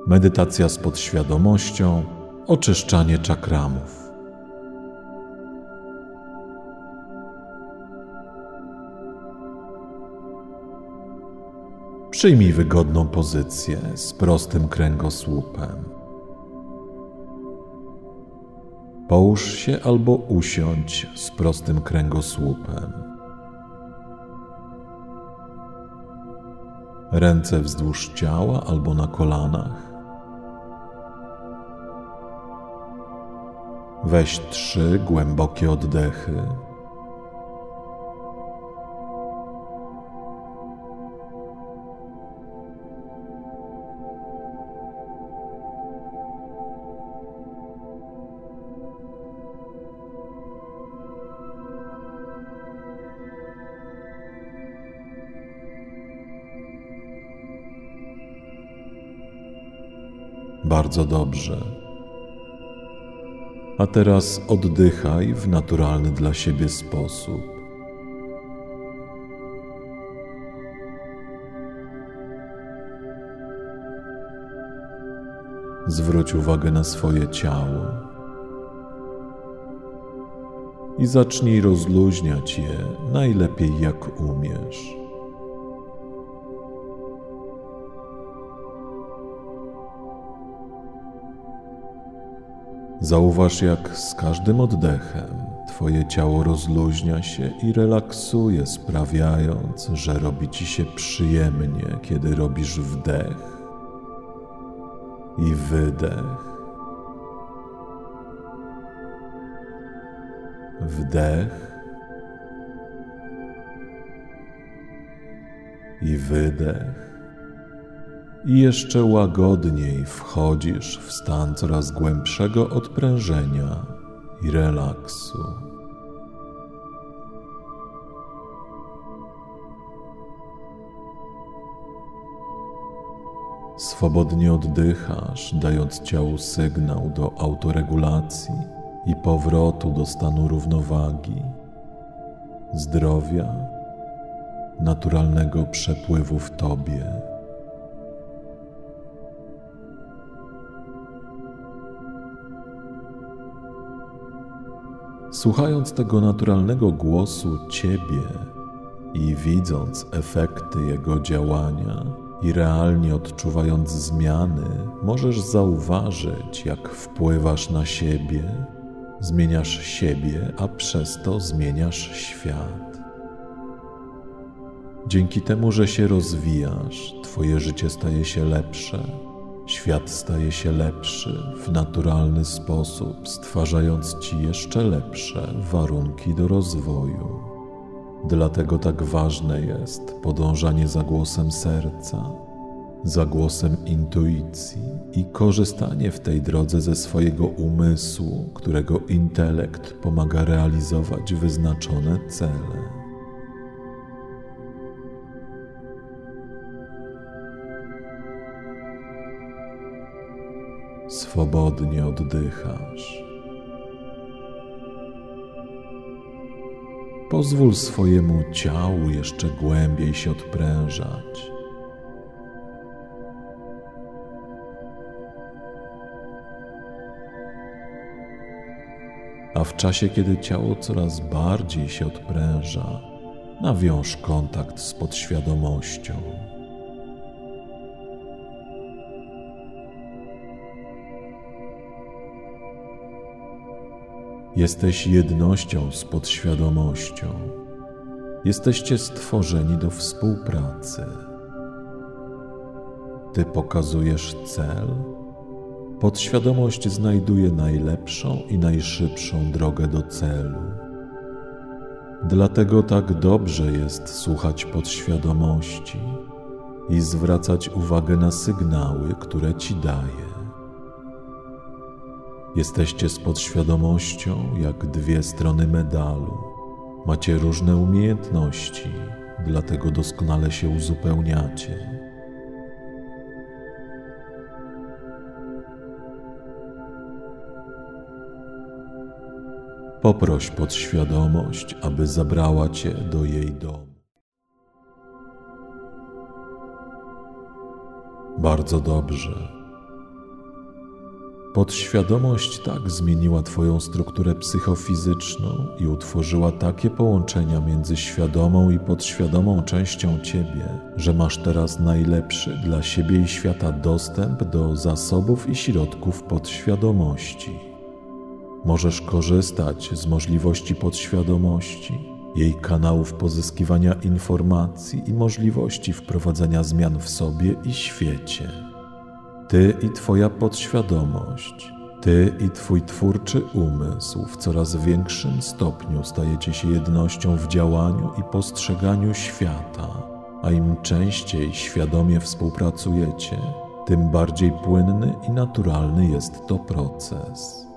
Medytacja z podświadomością, oczyszczanie czakramów. Przyjmij wygodną pozycję z prostym kręgosłupem. Połóż się albo usiądź z prostym kręgosłupem. Ręce wzdłuż ciała albo na kolanach. Weź 3 głębokie oddechy. Bardzo dobrze. A teraz oddychaj w naturalny dla siebie sposób. Zwróć uwagę na swoje ciało i zacznij rozluźniać je najlepiej jak umiesz. Zauważ, jak z każdym oddechem Twoje ciało rozluźnia się i relaksuje, sprawiając, że robi Ci się przyjemnie, kiedy robisz wdech i wydech. Wdech i wydech. I jeszcze łagodniej wchodzisz w stan coraz głębszego odprężenia i relaksu. Swobodnie oddychasz, dając ciału sygnał do autoregulacji i powrotu do stanu równowagi, zdrowia, naturalnego przepływu w tobie. Słuchając tego naturalnego głosu Ciebie i widząc efekty jego działania i realnie odczuwając zmiany, możesz zauważyć, jak wpływasz na siebie, zmieniasz siebie, a przez to zmieniasz świat. Dzięki temu, że się rozwijasz, Twoje życie staje się lepsze. Świat staje się lepszy w naturalny sposób, stwarzając Ci jeszcze lepsze warunki do rozwoju. Dlatego tak ważne jest podążanie za głosem serca, za głosem intuicji i korzystanie w tej drodze ze swojego umysłu, którego intelekt pomaga realizować wyznaczone cele. Swobodnie oddychasz. Pozwól swojemu ciału jeszcze głębiej się odprężać. A w czasie, kiedy ciało coraz bardziej się odpręża, nawiąż kontakt z podświadomością. Jesteś jednością z podświadomością. Jesteście stworzeni do współpracy. Ty pokazujesz cel, podświadomość znajduje najlepszą i najszybszą drogę do celu. Dlatego tak dobrze jest słuchać podświadomości i zwracać uwagę na sygnały, które Ci daje. Jesteście z podświadomością jak 2 strony medalu. Macie różne umiejętności, dlatego doskonale się uzupełniacie. Poproś podświadomość, aby zabrała Cię do jej domu. Bardzo dobrze. Podświadomość tak zmieniła Twoją strukturę psychofizyczną i utworzyła takie połączenia między świadomą i podświadomą częścią Ciebie, że masz teraz najlepszy dla siebie i świata dostęp do zasobów i środków podświadomości. Możesz korzystać z możliwości podświadomości, jej kanałów pozyskiwania informacji i możliwości wprowadzenia zmian w sobie i świecie. Ty i Twoja podświadomość, Ty i Twój twórczy umysł w coraz większym stopniu stajecie się jednością w działaniu i postrzeganiu świata, a im częściej świadomie współpracujecie, tym bardziej płynny i naturalny jest to proces.